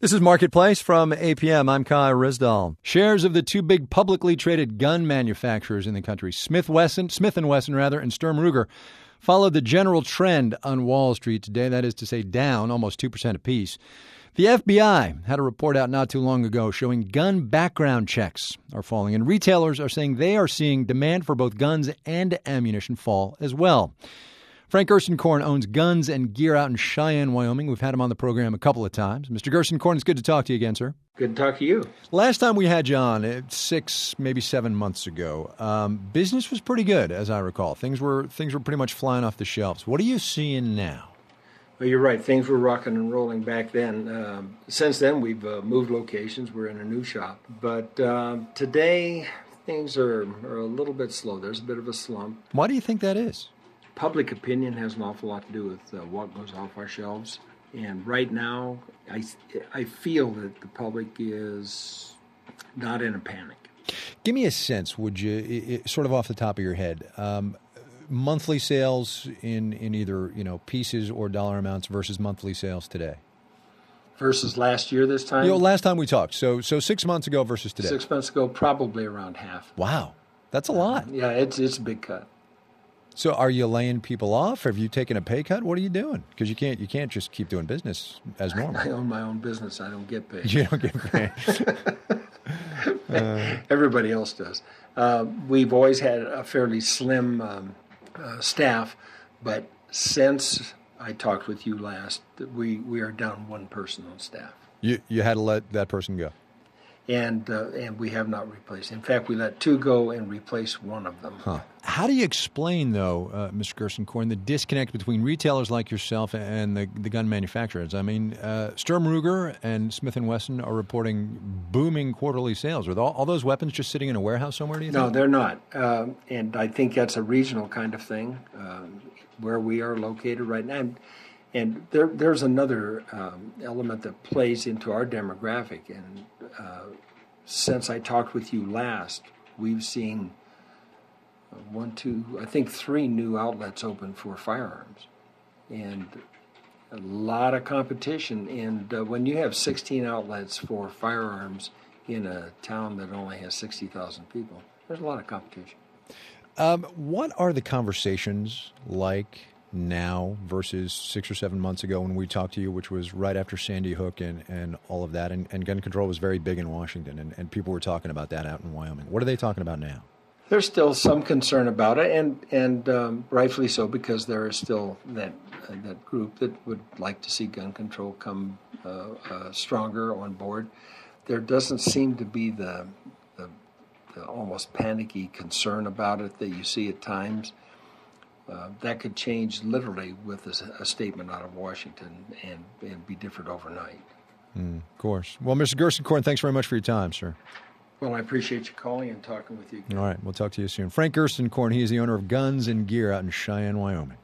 This is Marketplace from APM. I'm Kai Risdall. Shares of the two big publicly traded gun manufacturers in the country, Smith & Wesson, and Sturm Ruger, followed the general trend on Wall Street today. That is to say, down almost 2% apiece. The FBI had a report out not too long ago showing gun background checks are falling, and retailers are saying they are seeing demand for both guns and ammunition fall as well. Frank Gerstenkorn owns Guns and Gear out in Cheyenne, Wyoming. We've had him on the program a couple of times. Mr. Gerstenkorn, it's good to talk to you again, sir. Good to talk to you. Last time we had you on, 6, maybe 7 months ago, business was pretty good, as I recall. Things were pretty much flying off the shelves. What are you seeing now? Well, you're right. Things were rocking and rolling back then. Since then, we've moved locations. We're in a new shop. But today, things are a little bit slow. There's a bit of a slump. Why do you think that is? Public opinion has an awful lot to do with what goes off our shelves. And right now, I feel that the public is not in a panic. Give me a sense, would you, sort of off the top of your head, monthly sales in either pieces or dollar amounts versus monthly sales today? Versus last year this time? Last time we talked. So 6 months ago versus today. 6 months ago, probably around half. Wow. That's a lot. Yeah, it's a big cut. So are you laying people off? Have you taken a pay cut? What are you doing? Because you can't just keep doing business as normal. I own my own business. I don't get paid. You don't get paid. Everybody else does. We've always had a fairly slim staff, but since I talked with you last, we are down one person on staff. You had to let that person go. And we have not replaced. In fact, we let 2 go and replaced one of them. Huh. How do you explain, though, Mr. Gerstenkorn, the disconnect between retailers like yourself and the gun manufacturers? I mean, Sturm Ruger and Smith & Wesson are reporting booming quarterly sales. Are all those weapons just sitting in a warehouse somewhere, do you think? No, they're not. And I think that's a regional kind of thing, where we are located right now. And there's another element that plays into our demographic. And since I talked with you last, we've seen 3 new outlets open for firearms. And a lot of competition. And when you have 16 outlets for firearms in a town that only has 60,000 people, there's a lot of competition. What are the conversations like now versus 6 or 7 months ago when we talked to you, which was right after Sandy Hook and all of that, and gun control was very big in Washington, and people were talking about that out in Wyoming. What are they talking about now? There's still some concern about it, and rightfully so, because there is still that group that would like to see gun control come stronger on board. There doesn't seem to be the almost panicky concern about it that you see at times. That could change literally with a statement out of Washington and be different overnight. Of course. Well, Mr. Gerstenkorn, thanks very much for your time, sir. Well, I appreciate you calling and talking with you again. All right, we'll talk to you soon. Frank Gerstenkorn, he is the owner of Guns and Gear out in Cheyenne, Wyoming.